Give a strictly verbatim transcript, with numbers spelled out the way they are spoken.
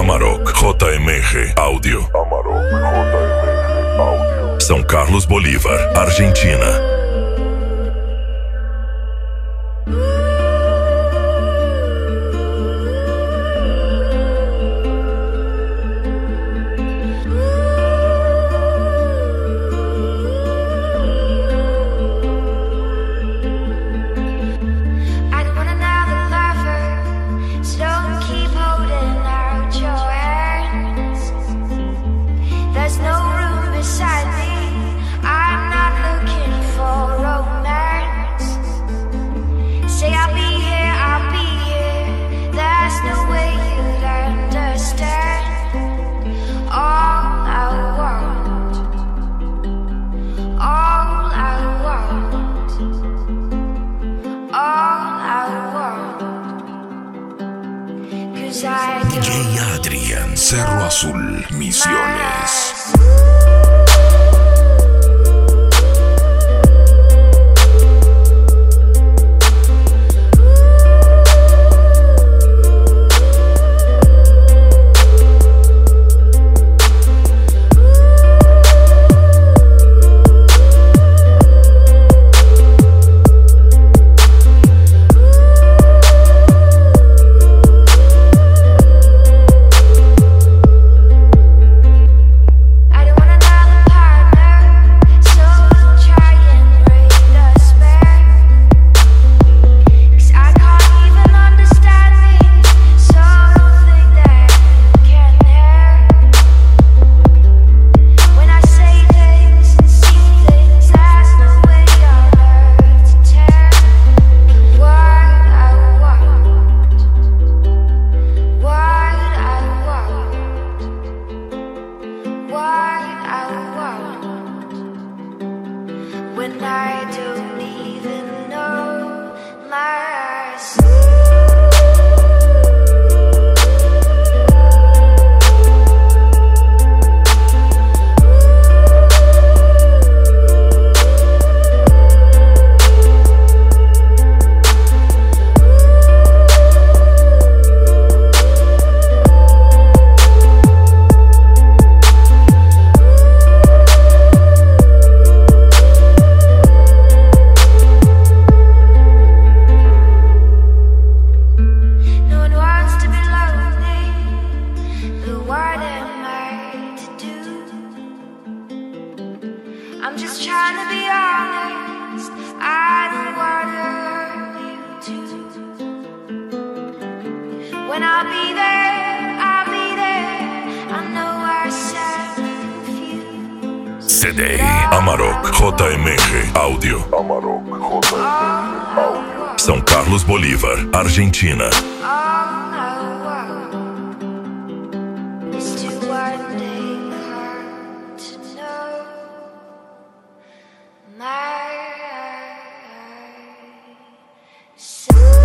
Amarok J M R Áudio. Amarok J M R Áudio. São Carlos Bolívar, Argentina. D J Adrian, Cerro Azul, Misiones. When I don't even know myself. I'm just trying to be honest, I don't wanna hurt you too. When I'll be there, I'll be there, I know I sound confused. C D Amarok J M R Áudio. Amarok J M R Áudio. São Carlos Bolívar, Argentina. My